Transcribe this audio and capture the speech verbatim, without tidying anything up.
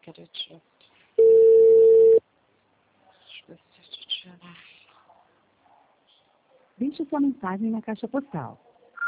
get it checked. Deixa eu ver se eu te tirar. Deixe sua mensagem na caixa postal.